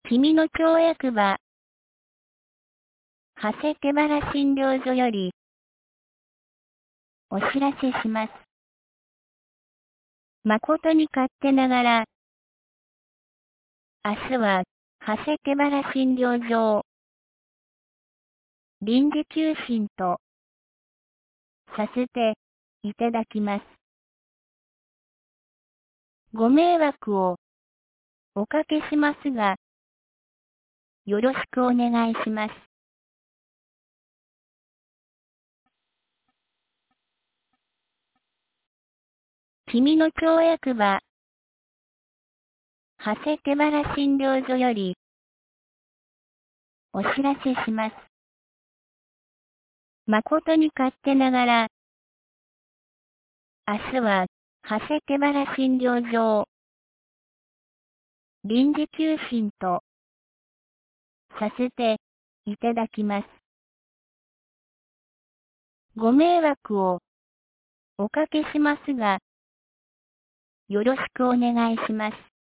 君の町役場、長谷手原診療所より、お知らせします。誠に勝手ながら、明日は、長谷手原診療所を、臨時休診と、させて、いただきます。ご迷惑を、おかけしますが、よろしくお願いします。君の町役場、長谷手原診療所より、お知らせします。誠に勝手ながら、明日は、長谷手原診療所を、臨時休診と、させて、いただきます。ご迷惑を、おかけしますが、よろしくお願いします。